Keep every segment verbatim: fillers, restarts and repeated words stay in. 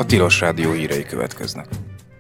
Tilos Rádió hírei következnek.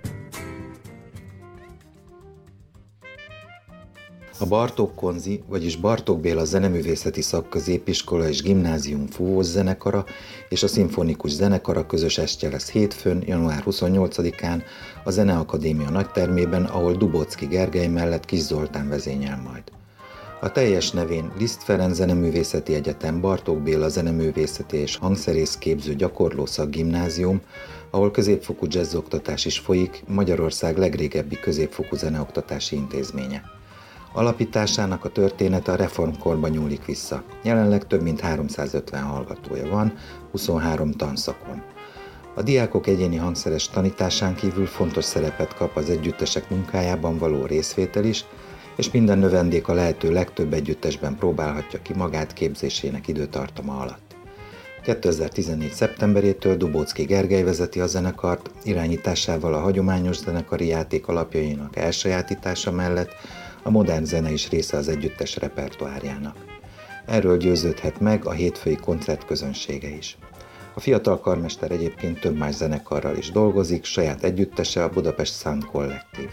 A Bartók Konzi, vagyis Bartók Béla Zeneművészeti Szakközépiskola és Gimnázium fúvós zenekara és a Szimfonikus Zenekara közös estje lesz hétfőn, január huszonnyolcadikán a Zeneakadémia nagytermében, ahol Dubocki Gergely mellett Kis Zoltán vezényel majd. A teljes nevén Liszt Ferenc Zeneművészeti Egyetem Bartók Béla Zeneművészeti és Hangszerészképző Gyakorlószak Gimnázium, ahol középfokú jazzoktatás is folyik, Magyarország legrégebbi középfokú zeneoktatási intézménye. Alapításának a története a reformkorba nyúlik vissza. Jelenleg több mint háromszázötven hallgatója van, huszonhárom tanszakon. A diákok egyéni hangszeres tanításán kívül fontos szerepet kap az együttesek munkájában való részvétel is, és minden növendék a lehető legtöbb együttesben próbálhatja ki magát képzésének időtartama alatt. kétezer-tizennégy. szeptemberétől Dubocki Gergely vezeti a zenekart, irányításával a hagyományos zenekari játék alapjainak elsajátítása mellett a modern zene is része az együttes repertoárjának. Erről győződhet meg a hétfői koncert közönsége is. A fiatal karmester egyébként több más zenekarral is dolgozik, saját együttese a Budapest Sound Collective.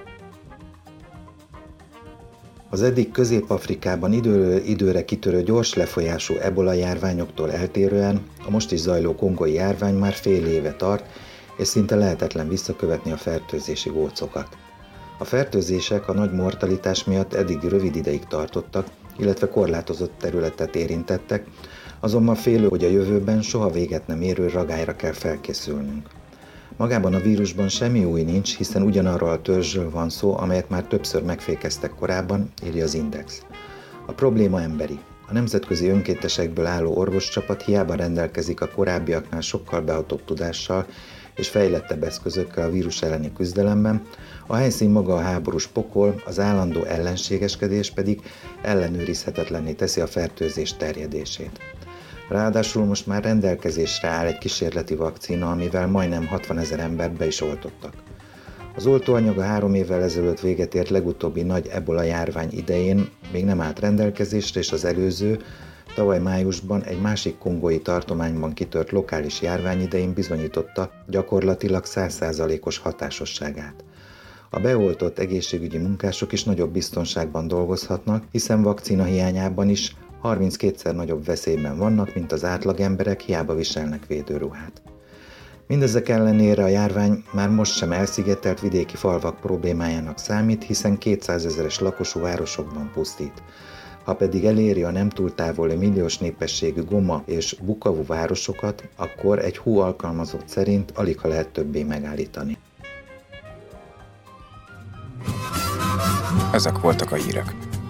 Az eddig Közép-Afrikában időről időre kitörő gyors lefolyású ebola járványoktól eltérően a most is zajló kongói járvány már fél éve tart, és szinte lehetetlen visszakövetni a fertőzési gócokat. A fertőzések a nagy mortalitás miatt eddig rövid ideig tartottak, illetve korlátozott területet érintettek, azonban félő, hogy a jövőben soha véget nem érő ragályra kell felkészülnünk. Magában a vírusban semmi új nincs, hiszen ugyanarról a törzsről van szó, amelyet már többször megfékeztek korábban, írja az Index. A probléma emberi. A nemzetközi önkéntesekből álló orvoscsapat hiába rendelkezik a korábbiaknál sokkal behatóbb tudással és fejlettebb eszközökkel a vírus elleni küzdelemben, a helyszín maga a háborús pokol, az állandó ellenségeskedés pedig ellenőrizhetetlenné teszi a fertőzés terjedését. Ráadásul most már rendelkezésre áll egy kísérleti vakcína, amivel majdnem hatvanezer embert be is oltottak. Az oltóanyag a három évvel ezelőtt véget ért legutóbbi nagy ebola járvány idején még nem állt rendelkezésre, és az előző, tavaly májusban egy másik kongói tartományban kitört lokális járvány idején bizonyította gyakorlatilag száz százalékos hatásosságát. A beoltott egészségügyi munkások is nagyobb biztonságban dolgozhatnak, hiszen vakcina hiányában is harminckétszer nagyobb veszélyben vannak, mint az átlagemberek, hiába viselnek védőruhát. Mindezek ellenére a járvány már most sem elszigetelt vidéki falvak problémájának számít, hiszen kétszázezeres lakosú városokban pusztít. Ha pedig eléri a nem túl távoli milliós népességű Goma és Bukavu városokat, akkor egy hú alkalmazott szerint aligha lehet többé megállítani. Ezek voltak a hírek.